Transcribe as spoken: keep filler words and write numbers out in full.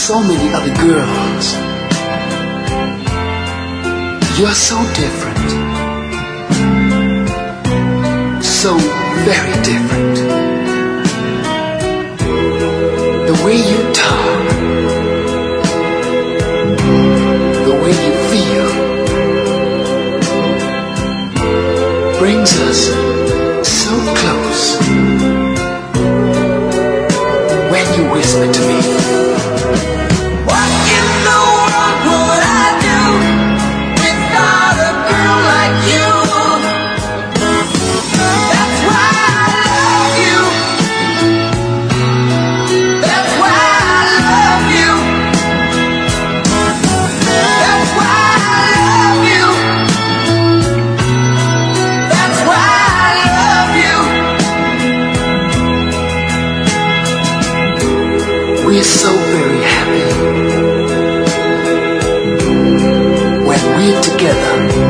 so many other girls. You're so different. So very different. The way you talk, the way you feel, brings us so close. When you whisper to me, what in the world would I do without a girl like you? That's why I love you. That's why I love you. That's why I love you. That's why I love you. We're so very happy when we're together.